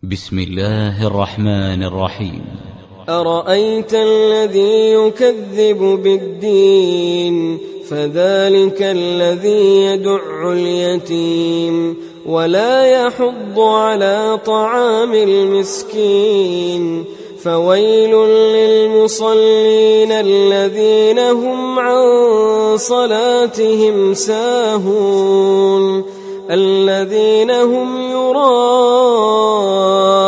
بسم الله الرحمن الرحيم. أرأيت الذي يكذب بالدين فذلك الذي يدع اليتيم ولا يحض على طعام المسكين فويل للمصلين الذين هم عن صلاتهم ساهون الذين هم يراءون